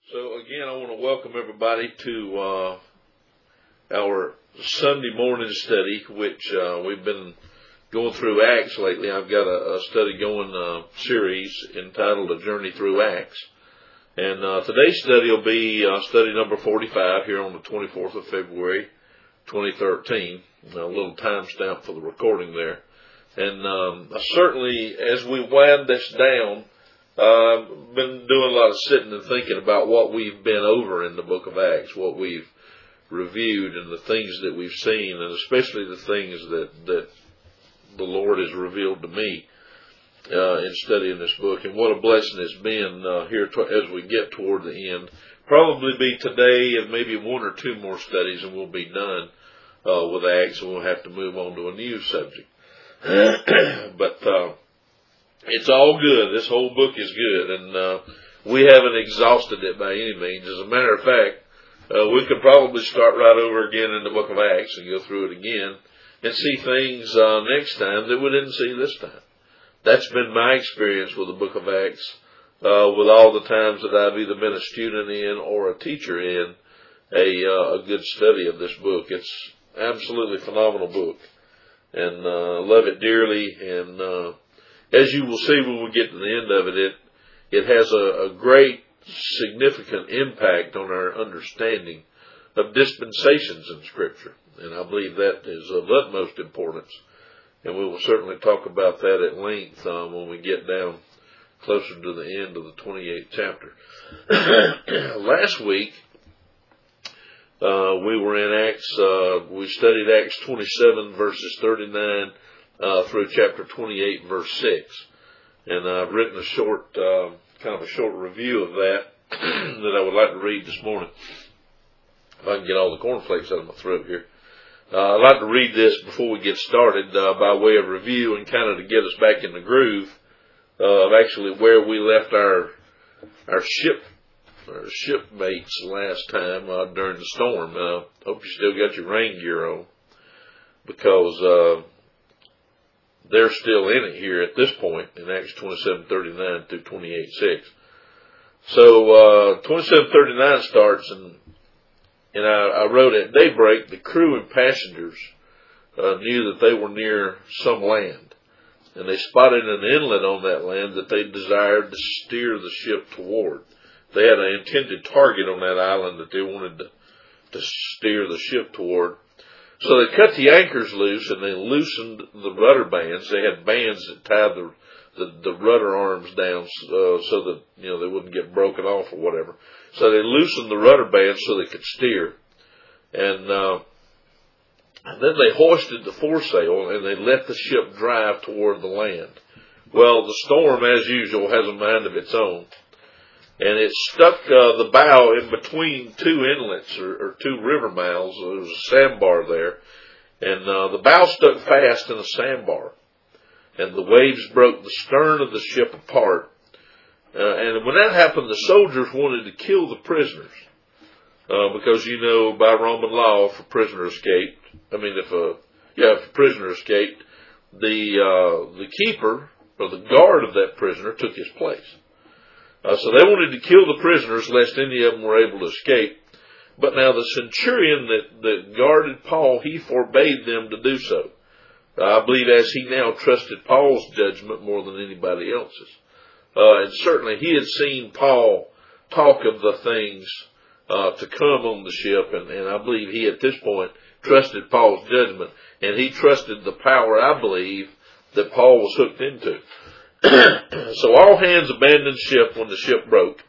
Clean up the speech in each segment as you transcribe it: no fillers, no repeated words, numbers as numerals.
So again, I want to welcome everybody to our Sunday morning study, which we've been going through Acts lately. I've got a study going series entitled A Journey Through Acts. And today's study will be study number 45 here on the 24th of February, 2013. A little timestamp for the recording there. And certainly, as we wind this down, I've been doing a lot of sitting and thinking about what we've been over in the book of Acts, what we've reviewed and the things that we've seen, and especially the things that the Lord has revealed to me in studying this book. And what a blessing it's been here as we get toward the end. Probably be today and maybe one or two more studies and we'll be done with Acts, and we'll have to move on to a new subject. But it's all good. This whole book is good, and we haven't exhausted it by any means. As a matter of fact, we could probably start right over again in the book of Acts and go through it again and see things next time that we didn't see this time. That's been my experience with the book of Acts, with all the times that I've either been a student in or a teacher in a good study of this book. It's absolutely phenomenal book, and love it dearly. And as you will see when we get to the end of it, it has a great, significant impact on our understanding of dispensations in Scripture. And I believe that is of utmost importance. And we will certainly talk about that at length when we get down closer to the end of the 28th chapter. Last week, we were in Acts, we studied Acts 27 verses 39 through chapter 28 verse 6. And I've written a short, kind of a short review of that that I would like to read this morning. If I can get all the cornflakes out of my throat here. I'd like to read this before we get started by way of review and kind of to get us back in the groove of actually where we left our shipmates last time during the storm. Hope you still got your rain gear on, because they're still in it here at this point in Acts 27:39 through 28:6. So 27:39 starts, and I wrote, at daybreak the crew and passengers knew that they were near some land, and they spotted an inlet on that land that they desired to steer the ship toward. They had an intended target on that island that they wanted to steer the ship toward. So they cut the anchors loose and they loosened the rudder bands. They had bands that tied the rudder arms down so that they wouldn't get broken off or whatever. So they loosened the rudder bands so they could steer. And then they hoisted the foresail and they let the ship drive toward the land. Well, the storm, as usual, has a mind of its own. And it stuck the bow in between two inlets or two river mouths. There was a sandbar there. And the bow stuck fast in a sandbar. And the waves broke the stern of the ship apart. And when that happened, the soldiers wanted to kill the prisoners. Because, by Roman law, if a prisoner escaped, if a prisoner escaped, the keeper or the guard of that prisoner took his place. So they wanted to kill the prisoners lest any of them were able to escape. But now the centurion that guarded Paul, he forbade them to do so. I believe as he now trusted Paul's judgment more than anybody else's. And certainly he had seen Paul talk of the things to come on the ship. And I believe he at this point trusted Paul's judgment. And he trusted the power, I believe, that Paul was hooked into. So all hands abandoned ship when the ship broke.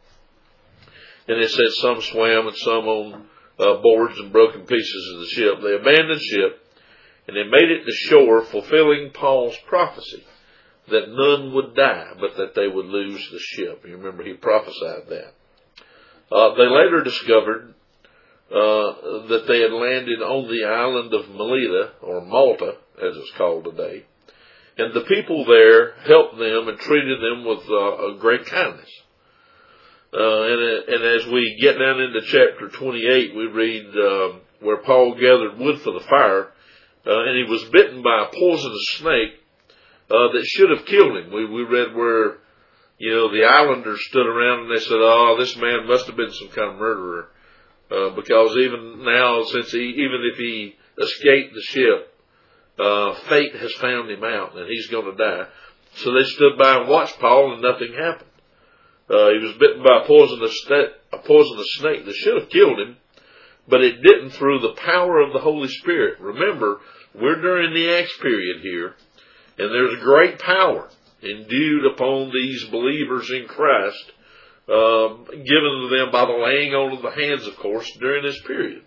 And it said some swam and some on boards and broken pieces of the ship. They abandoned ship and they made it to shore, fulfilling Paul's prophecy that none would die, but that they would lose the ship. You remember he prophesied that. They later discovered that they had landed on the island of Melita, or Malta, as it's called today. And the people there helped them and treated them with a great kindness. And as we get down into chapter 28, we read where Paul gathered wood for the fire, and he was bitten by a poisonous snake that should have killed him. We read where The islanders stood around and they said, "Oh, this man must have been some kind of murderer, because even now, even if he escaped the ship, fate has found him out and he's going to die." So they stood by and watched Paul, and nothing happened. He was bitten by a poisonous snake that should have killed him, but it didn't through the power of the Holy Spirit. Remember, we're during the Acts period here, and there's great power endued upon these believers in Christ, given to them by the laying on of the hands, of course, during this period.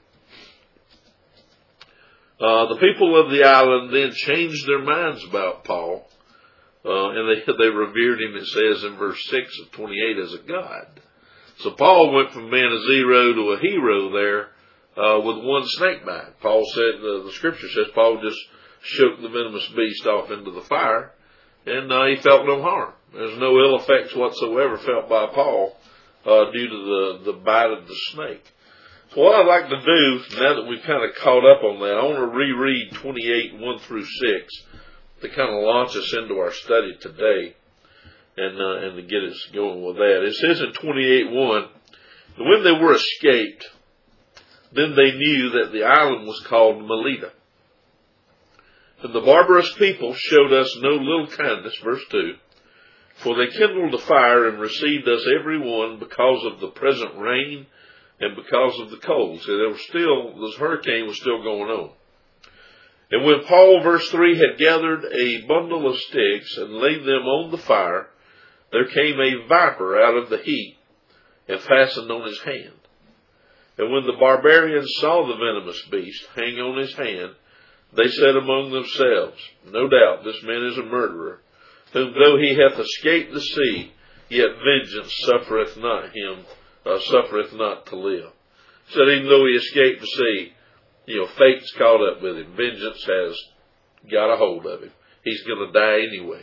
The people of the island then changed their minds about Paul, and they revered him, it says in verse 6 of 28, as a god. So Paul went from being a zero to a hero there with one snake bite. Paul said, the scripture says Paul just shook the venomous beast off into the fire, and he felt no harm. There's no ill effects whatsoever felt by Paul due to the bite of the snake. So what I'd like to do, now that we've kind of caught up on that, I want to reread 28, 1 through 6, to kind of launch us into our study today, and to get us going with that. It says in 28:1, when they were escaped, then they knew that the island was called Melita. And the barbarous people showed us no little kindness, verse 2, for they kindled a fire and received us every one because of the present rain and because of the cold. So this hurricane was still going on. And when Paul, verse 3, had gathered a bundle of sticks and laid them on the fire, there came a viper out of the heat and fastened on his hand. And when the barbarians saw the venomous beast hang on his hand, they said among themselves, "No doubt this man is a murderer, whom though he hath escaped the sea, yet vengeance suffereth not to live." Said even though he escaped the sea, fate's caught up with him. Vengeance has got a hold of him. He's going to die anyway.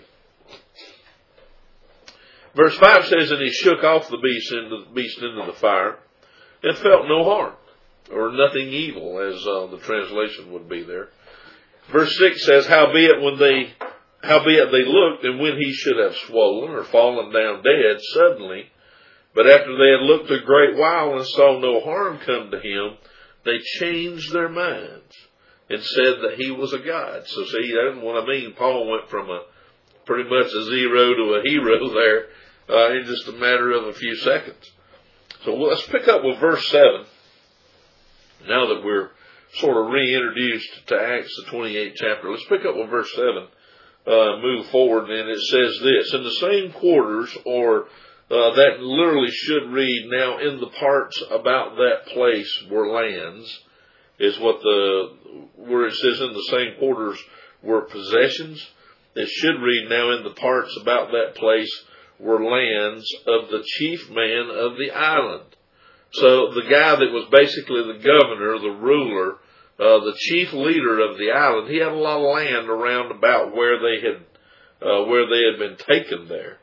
Verse 5 says, and he shook off the beast into the fire, and felt no harm, or nothing evil, as the translation would be there. Verse 6 says, howbeit they looked, and when he should have swollen or fallen down dead suddenly, but after they had looked a great while and saw no harm come to him, they changed their minds and said that he was a god. So see, that's what I mean. Paul went from pretty much a zero to a hero there in just a matter of a few seconds. So let's pick up with verse 7. Now that we're sort of reintroduced to Acts, the 28th chapter, let's pick up with verse 7, move forward, and it says this, in the same quarters, or that literally should read, now in the parts about that place were lands, is where it says in the same quarters were possessions. It should read, now in the parts about that place were lands of the chief man of the island. So the guy that was basically the governor, the ruler, the chief leader of the island, he had a lot of land around about where they had been taken there.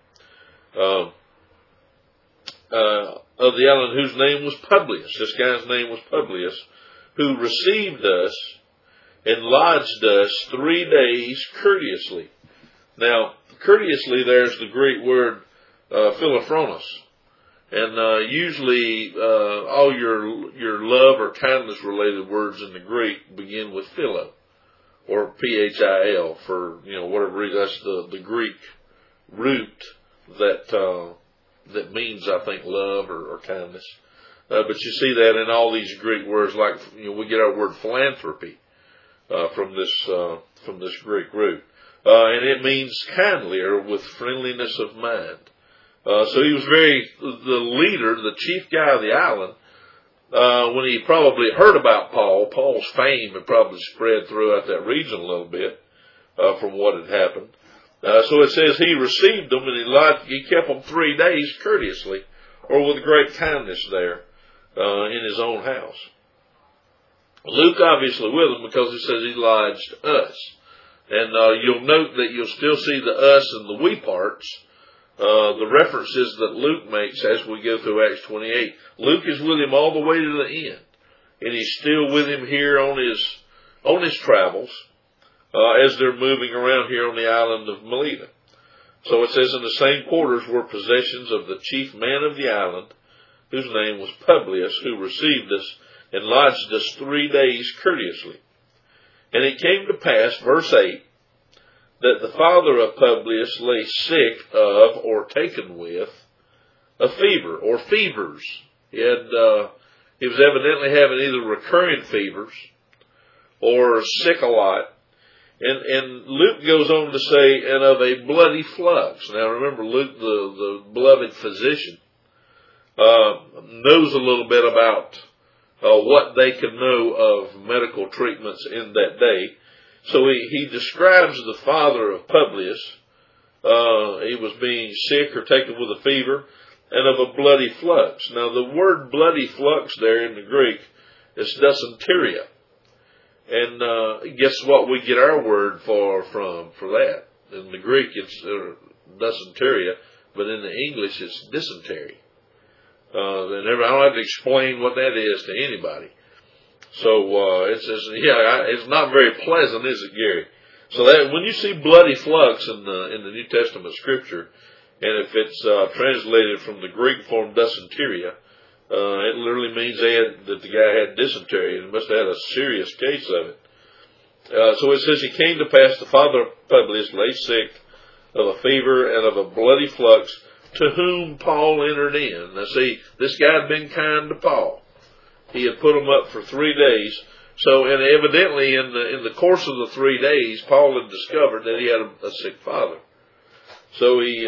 Of the island, whose name was Publius. This guy's name was Publius, who received us and lodged us 3 days courteously. Now, courteously, there's the Greek word philophronos. And usually all your love or kindness related words in the Greek begin with philo, or P-H-I-L, for whatever reason. That's the Greek root that means, I think, love or kindness. But you see that in all these Greek words, like we get our word philanthropy from this Greek root, and it means kindly or with friendliness of mind. So he was the leader, the chief guy of the island. When he probably heard about Paul's fame had probably spread throughout that region a little bit from what had happened. So it says he received them and he kept them 3 days courteously, or with great kindness there in his own house. Luke obviously with him because it says he lodged us. And you'll note that you'll still see the us and the we parts. The references that Luke makes as we go through Acts 28. Luke is with him all the way to the end. And he's still with him here on his travels as they're moving around here on the island of Melita. So it says, in the same quarters were possessions of the chief man of the island, whose name was Publius, who received us and lodged us 3 days courteously. And it came to pass, verse 8, that the father of Publius lay sick of, or taken with, a fever, or fevers. He was evidently having either recurrent fevers, or sick a lot. And Luke goes on to say, and of a bloody flux. Now remember, Luke, the beloved physician, knows a little bit about what they could know of medical treatments in that day. So he describes the father of Publius. He was being sick or taken with a fever, and of a bloody flux. Now the word bloody flux there in the Greek is dysenteria. And guess what we get our word for that? In the Greek it's dysenteria, but in the English it's dysentery. And I don't have to explain what that is to anybody. So it's not very pleasant, is it, Gary? So that when you see bloody flux in the New Testament Scripture, and if it's translated from the Greek form dysenteria, it literally means that the guy had dysentery, and must have had a serious case of it. So it says, he came to pass, the father of Publius lay sick of a fever and of a bloody flux, to whom Paul entered in. Now see, this guy had been kind to Paul. He had put him up for 3 days. So, and evidently in the course of the 3 days, Paul had discovered that he had a sick father. So he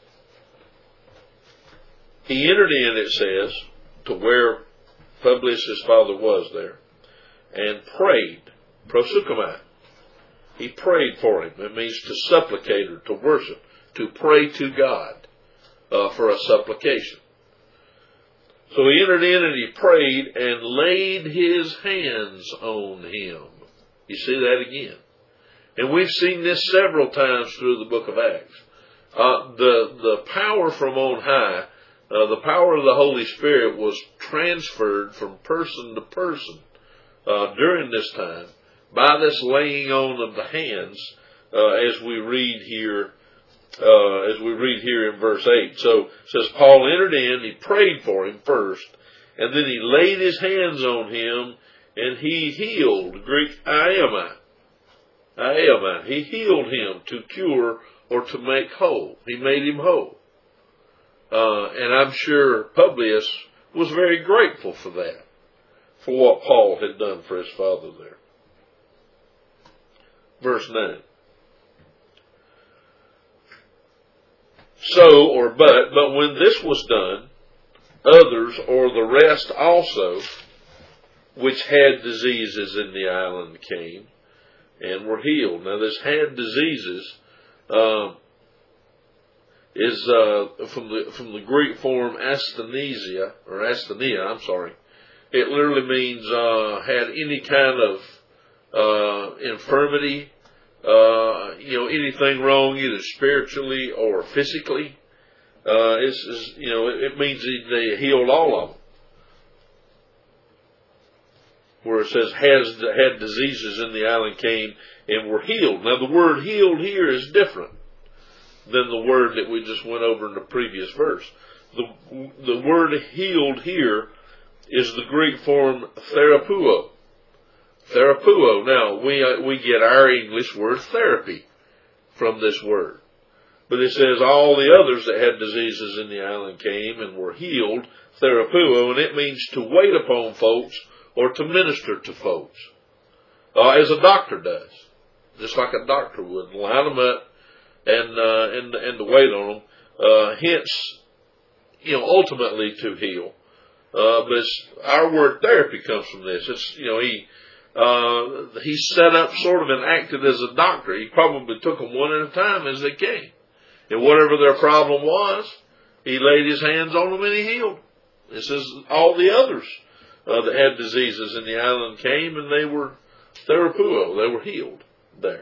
entered in, it says, to where Publius, his father, was there, and prayed, proseuchomai. He prayed for him. It means to supplicate or to worship, to pray to God for a supplication. So he entered in and he prayed and laid his hands on him. You see that again. And we've seen this several times through the book of Acts. The power from on high, the power of the Holy Spirit was transferred from person to person during this time by this laying on of the hands, as we read here in verse 8. So it says Paul entered in, he prayed for him first, and then he laid his hands on him, and he healed. Greek aiomai. He healed him to cure or to make whole. He made him whole. And I'm sure Publius was very grateful for that, for what Paul had done for his father there. Verse 9. So, but when this was done, others, or the rest also, which had diseases in the island came and were healed. Now this had diseases is from the Greek form asthenia. It literally means had any kind of infirmity, anything wrong either spiritually or physically. It means they healed all of them. Where it says had diseases in the island came and were healed. Now the word healed here is different than the word that we just went over in the previous verse. The word healed here is the Greek form therapuo. Therapuo. Now we get our English word therapy from this word. But it says all the others that had diseases in the island came and were healed, therapuo, and it means to wait upon folks or to minister to folks, as a doctor does, just like a doctor would, line them up and to wait on them. Hence, ultimately to heal. But our word therapy comes from this. It's he set up sort of and acted as a doctor. He probably took them one at a time as they came. And whatever their problem was, he laid his hands on them and he healed. It says all the others that had diseases in the island came and they were therapuo. They were healed there.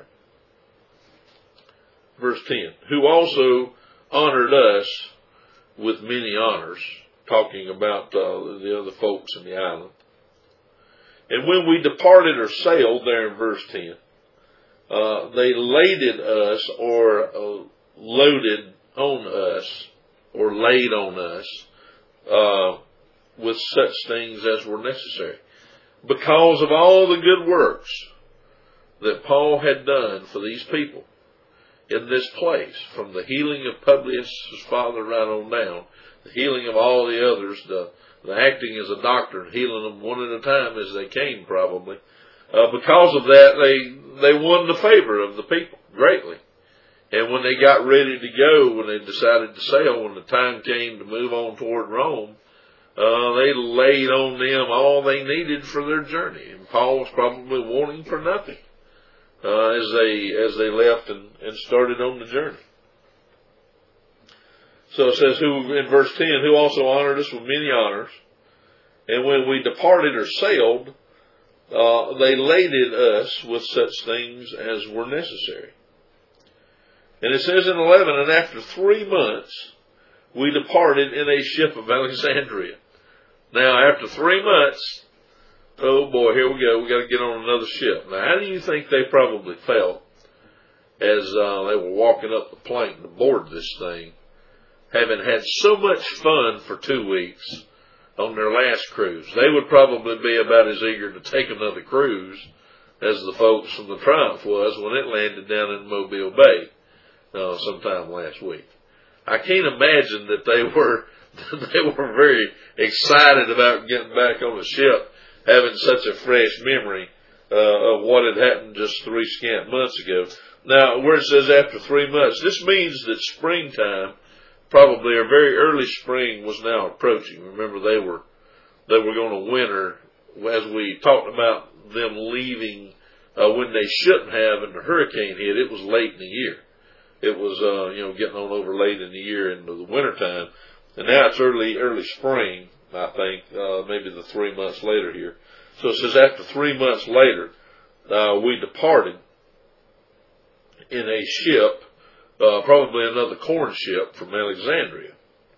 Verse 10. Who also honored us with many honors, talking about the other folks in the island. And when we departed or sailed, there in verse 10, they laded us, or loaded on us or laid on us with such things as were necessary. Because of all the good works that Paul had done for these people in this place, from the healing of Publius, his father, right on down, the healing of all the others, the acting as a doctor and healing them one at a time as they came, probably. Because of that, they won the favor of the people greatly. And when they got ready to go, when they decided to sail, when the time came to move on toward Rome, they laid on them all they needed for their journey. And Paul was probably wanting for nothing as they left and started on the journey. So it says, who in verse 10, who also honored us with many honors, and when we departed or sailed, they laded us with such things as were necessary. And it says in 11, and after 3 months, we departed in a ship of Alexandria. Now, after 3 months, oh boy, here we go. We got to get on another ship. Now, how do you think they probably felt as they were walking up the plank to board this thing, having had so much fun for 2 weeks on their last cruise? They would probably be about as eager to take another cruise as the folks from the Triumph was when it landed down in Mobile Bay sometime last week. I can't imagine that they were very excited about getting back on the ship, having such a fresh memory of what had happened just 3 scant months ago. Now, where it says after 3 months, this means that springtime, probably or very early spring, was now approaching. Remember, they were going to winter, as we talked about them leaving when they shouldn't have, and the hurricane hit. It was late in the year. It was getting on over late in the year into the wintertime. And now it's early spring, I think, maybe the 3 months later here. So it says after 3 months later, we departed in a ship, probably another corn ship from Alexandria,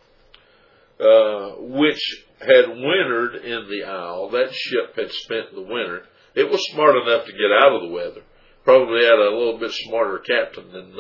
which had wintered in the isle. That ship had spent the winter. It was smart enough to get out of the weather. Probably had a little bit smarter captain than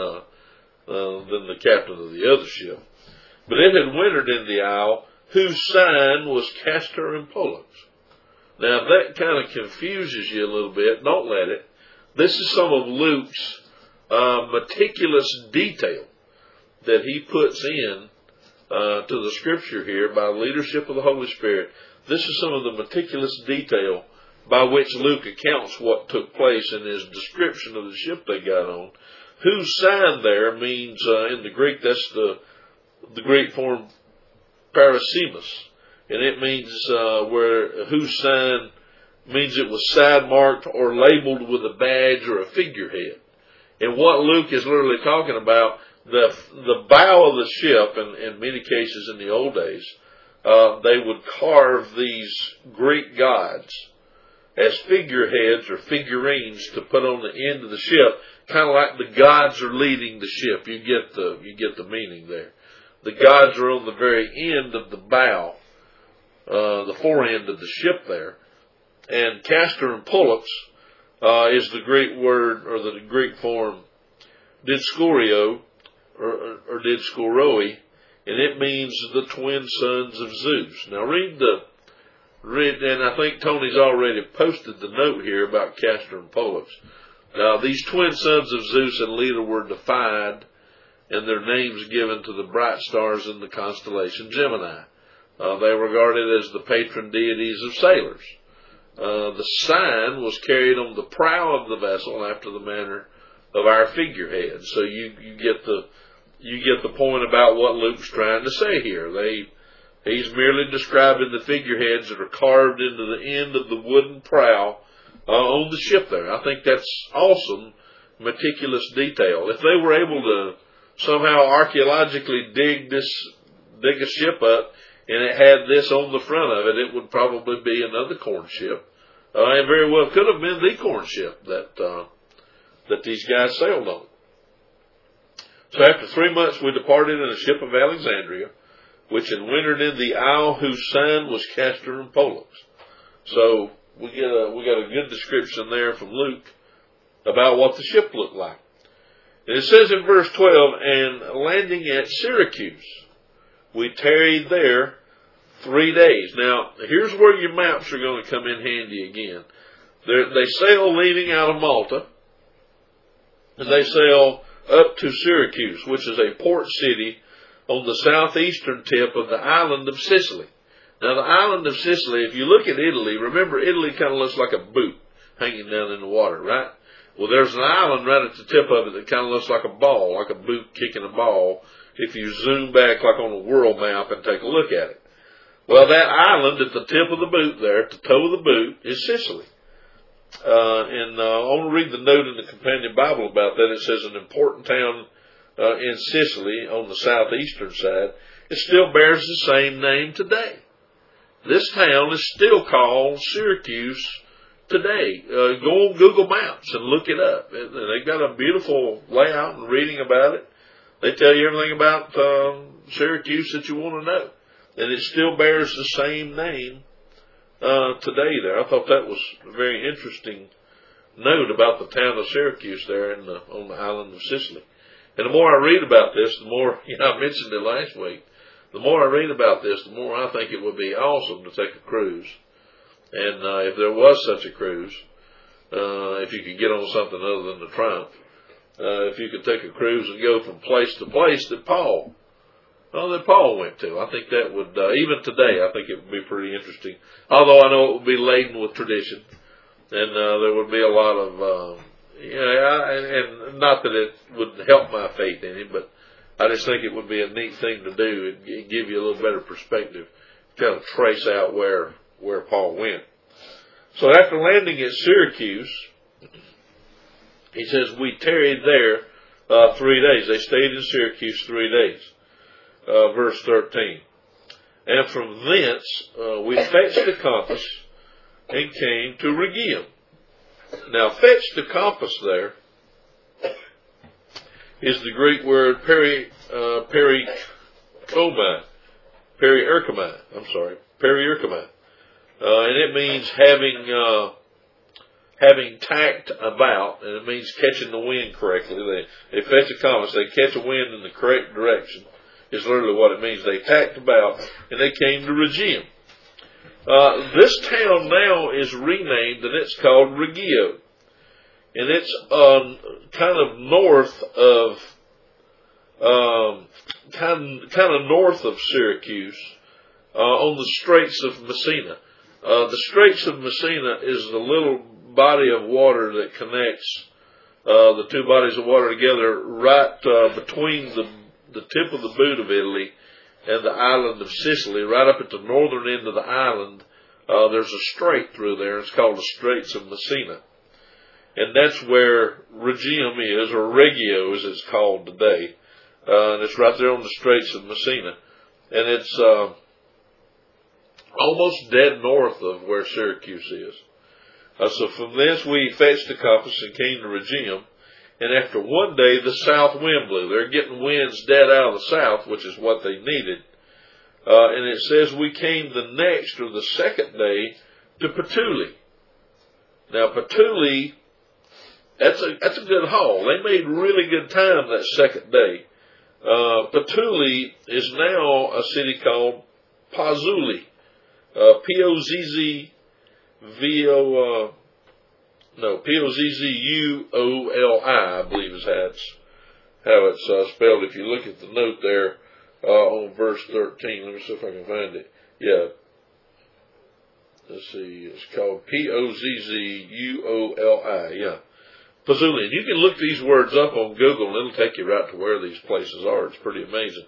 the captain of the other ship. But it had wintered in the isle, whose sign was Castor and Pollux. Now, if that kind of confuses you a little bit, don't let it. This is some of Luke's meticulous detail that he puts in to the Scripture here by leadership of the Holy Spirit. This is some of the meticulous detail by which Luke accounts what took place in his description of the ship they got on. Whose sign there means, in the Greek, that's the Greek form parasimus. And it means whose sign means it was side marked or labeled with a badge or a figurehead. And what Luke is literally talking about, the bow of the ship, in many cases in the old days, they would carve these Greek gods as figureheads or figurines to put on the end of the ship, kind of like the gods are leading the ship. You get the meaning there. The gods are on the very end of the bow, the forend of the ship there. And Castor and Pollux is the Greek word, or the Greek form didscorio, or didscoroi, and it means the twin sons of Zeus. Now read, and I think Tony's already posted the note here about Castor and Pollux. Now, these twin sons of Zeus and Leda were defied, and their names given to the bright stars in the constellation Gemini. They were regarded as the patron deities of sailors. The sign was carried on the prow of the vessel after the manner of our figurehead. So you get the point about what Luke's trying to say here. He's merely describing the figureheads that are carved into the end of the wooden prow on the ship there. I think that's awesome, meticulous detail. If they were able to somehow archaeologically dig a ship up and it had this on the front of it, it would probably be another corn ship. And very well could have been the corn ship that these guys sailed on. So after 3 months we departed in a ship of Alexandria, which had wintered in the isle whose sign was Castor and Pollux. So we got a good description there from Luke about what the ship looked like. And it says in verse 12, and landing at Syracuse, we tarried there 3 days. Now, here's where your maps are going to come in handy again. They sail leaving out of Malta, and they sail up to Syracuse, which is a port city on the southeastern tip of the island of Sicily. Now, the island of Sicily, if you look at Italy, remember Italy kind of looks like a boot hanging down in the water, right? Well, there's an island right at the tip of it that kind of looks like a ball, like a boot kicking a ball, if you zoom back like on a world map and take a look at it. Well, that island at the tip of the boot there, at the toe of the boot, is Sicily. I want to read the note in the Companion Bible about that. It says an important town in Sicily on the southeastern side. It still bears the same name today. This town is still called Syracuse today. Go on Google Maps and look it up. They've got a beautiful layout and reading about it. They tell you everything about Syracuse that you want to know. And it still bears the same name today there. I thought that was a very interesting note about the town of Syracuse there on the island of Sicily. And the more I read about this, the more, I mentioned it last week, the more I read about this, the more I think it would be awesome to take a cruise. And if there was such a cruise, if you could get on something other than the Triumph, if you could take a cruise and go from place to place that Paul went to, I think that would, even today, I think it would be pretty interesting. Although I know it would be laden with tradition, and there would be a lot of, and not that it would help my faith in him, but I just think it would be a neat thing to do. It'd give you a little better perspective, kind of trace out where Paul went. So after landing at Syracuse, he says, we tarried there 3 days. They stayed in Syracuse 3 days. Verse 13. And from thence we fetched the compass and came to Rhegium. Now, fetched the compass there is the Greek word periurkomai. And it means having tacked about, and it means catching the wind correctly. They fetch a compass, they catch a wind in the correct direction, is literally what it means. They tacked about, and they came to Rhegium. This town now is renamed, and it's called Regio. And it's kind of north of Syracuse, on the Straits of Messina. The Straits of Messina is the little body of water that connects the two bodies of water together right between the tip of the boot of Italy and the island of Sicily. Right up at the northern end of the island, there's a strait through there. It's called the Straits of Messina. And that's where Rhegium is, or Regio as it's called today. And it's right there on the Straits of Messina. And it's almost dead north of where Syracuse is. So from thence we fetched the compass and came to Rhegium. And after 1 day, the south wind blew. They're getting winds dead out of the south, which is what they needed. And it says we came the next, or the second day, to Puteoli. Now, Puteoli, that's a good haul. They made really good time that second day. Puteoli is now a city called Pozzuoli. Pozzuoli, I believe is how it's spelled. If you look at the note there on verse 13, let me see if I can find it. Yeah. Let's see. It's called Pozzuoli, yeah. Pozzuoli. And you can look these words up on Google and it'll take you right to where these places are. It's pretty amazing.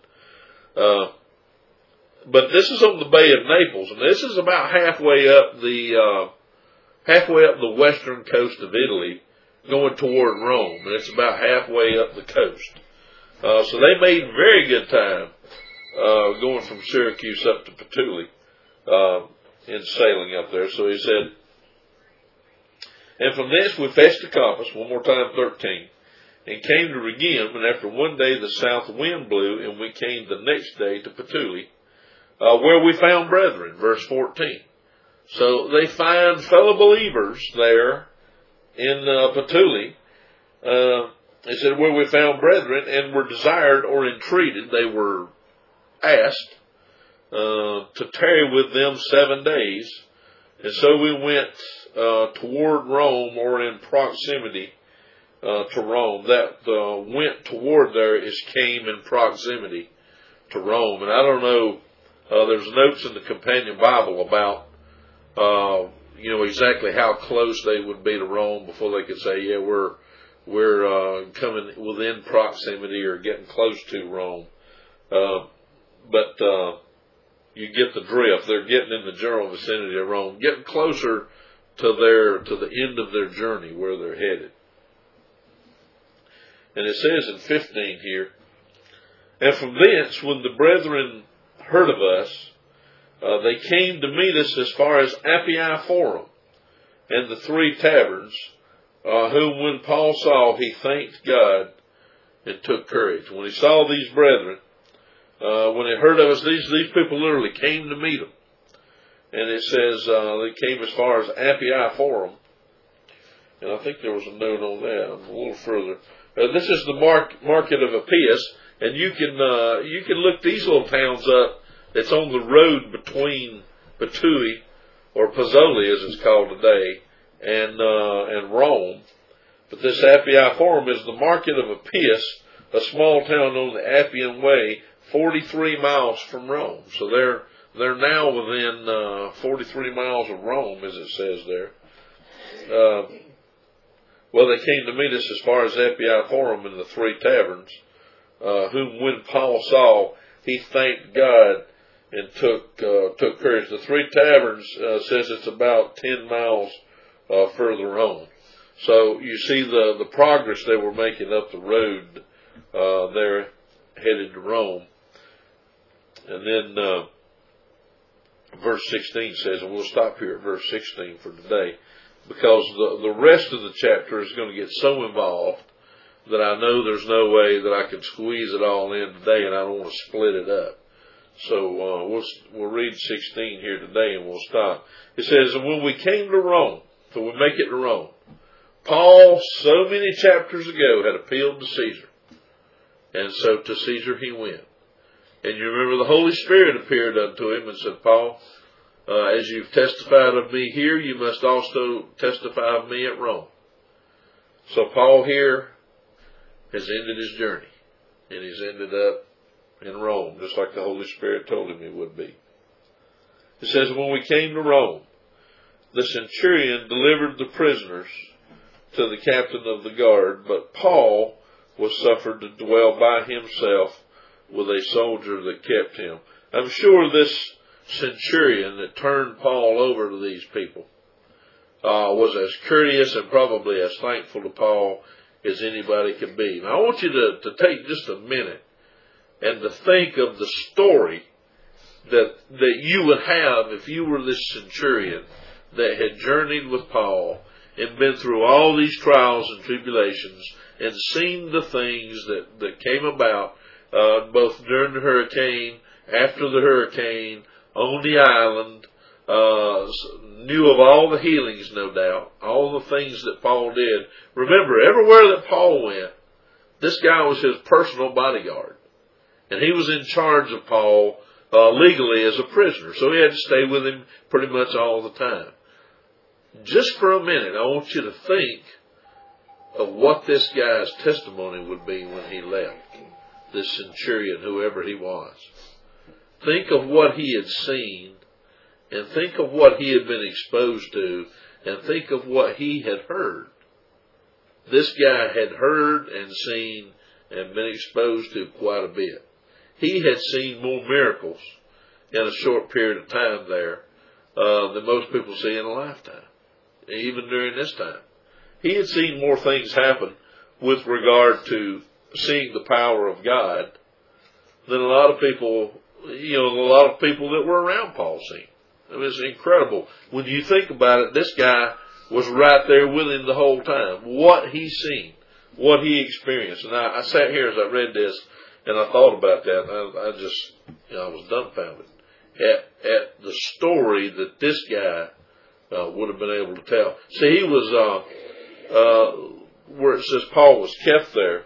But this is on the Bay of Naples, and this is about halfway up the western coast of Italy, going toward Rome, and it's about halfway up the coast. So they made very good time going from Syracuse up to Puteoli in sailing up there. So he said, and from thence we fetched the compass, one more time, 13, and came to Rhegium, and after 1 day the south wind blew, and we came the next day to Puteoli, where we found brethren, verse 14. So they find fellow believers there in Puteoli, It said, where we found brethren and were desired or entreated, they were asked to tarry with them 7 days. And so we went toward Rome, or in proximity to Rome. That went toward there is came in proximity to Rome. And I don't know, there's notes in the Companion Bible about, exactly how close they would be to Rome before they could say, yeah, we're coming within proximity or getting close to Rome. But you get the drift. They're getting in the general vicinity of Rome, getting closer to the end of their journey where they're headed. And it says in 15 here, and from thence, when the brethren heard of us, they came to meet us as far as Appii Forum and the 3 taverns, whom when Paul saw, he thanked God and took courage. When he saw these brethren, when they heard of us, these people literally came to meet him. And it says they came as far as Appii Forum. And I think there was a note on that a little further. This is the market of Appius, and you can look these little towns up. It's on the road between Puteoli, or Pozzoli as it's called today, and Rome. But this Appii Forum is the market of Appius, a small town on the Appian Way, 43 miles from Rome. So they're now within 43 miles of Rome, as it says there. Well, they came to meet us as far as Appii Forum and the 3 taverns, whom when Paul saw, he thanked God and took courage. The 3 taverns says it's about 10 miles further on. So you see the progress they were making up the road there, headed to Rome. And then verse 16 says, and we'll stop here at verse 16 for today, because the rest of the chapter is going to get so involved that I know there's no way that I can squeeze it all in today, and I don't want to split it up. So we'll read 16 here today, and we'll stop. It says, and when we came to Rome, so we make it to Rome, Paul, so many chapters ago, had appealed to Caesar. And so to Caesar he went. And you remember the Holy Spirit appeared unto him and said, Paul, as you've testified of me here, you must also testify of me at Rome. So Paul here has ended his journey. And he's ended up in Rome, just like the Holy Spirit told him he would be. It says, when we came to Rome, the centurion delivered the prisoners to the captain of the guard, but Paul was suffered to dwell by himself with a soldier that kept him. I'm sure this centurion that turned Paul over to these people was as courteous and probably as thankful to Paul as anybody could be. Now I want you to take just a minute and to think of the story that you would have if you were this centurion that had journeyed with Paul and been through all these trials and tribulations and seen the things that came about both during the hurricane, after the hurricane, on the island, knew of all the healings, no doubt, all the things that Paul did. Remember, everywhere that Paul went, this guy was his personal bodyguard. And he was in charge of Paul legally as a prisoner. So he had to stay with him pretty much all the time. Just for a minute, I want you to think of what this guy's testimony would be when he left. This centurion, whoever he was. Think of what he had seen, and think of what he had been exposed to, and think of what he had heard. This guy had heard and seen and been exposed to quite a bit. He had seen more miracles in a short period of time there than most people see in a lifetime, even during this time. He had seen more things happen with regard to seeing the power of God than a lot of people, that were around Paul seen. It was incredible. When you think about it, this guy was right there with him the whole time. What he seen, what he experienced. And I sat here as I read this, and I thought about that. I was dumbfounded at the story that this guy would have been able to tell. See, he was where it says Paul was kept there,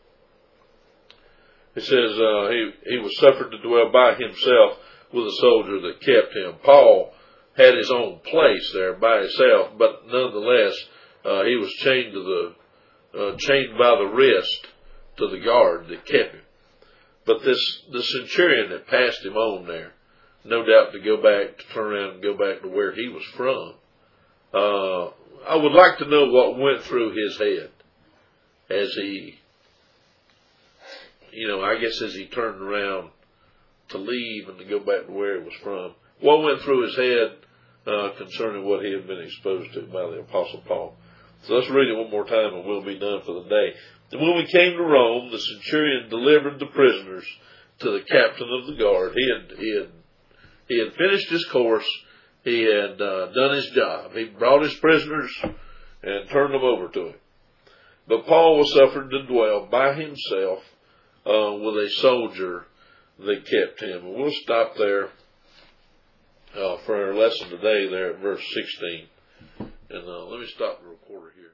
it says he was suffered to dwell by himself with a soldier that kept him. Paul had his own place there by himself, but nonetheless he was chained chained by the wrist to the guard that kept him. But the centurion that passed him on there, no doubt to turn around and go back to where he was from. I would like to know what went through his head as he, I guess as he turned around to leave and to go back to where he was from. What went through his head concerning what he had been exposed to by the Apostle Paul. So let's read it one more time and we'll be done for the day. And when we came to Rome, the centurion delivered the prisoners to the captain of the guard. He had finished his course. He had done his job. He brought his prisoners and turned them over to him. But Paul was suffered to dwell by himself with a soldier that kept him. And we'll stop there for our lesson today there at verse 16. And let me stop the recorder here.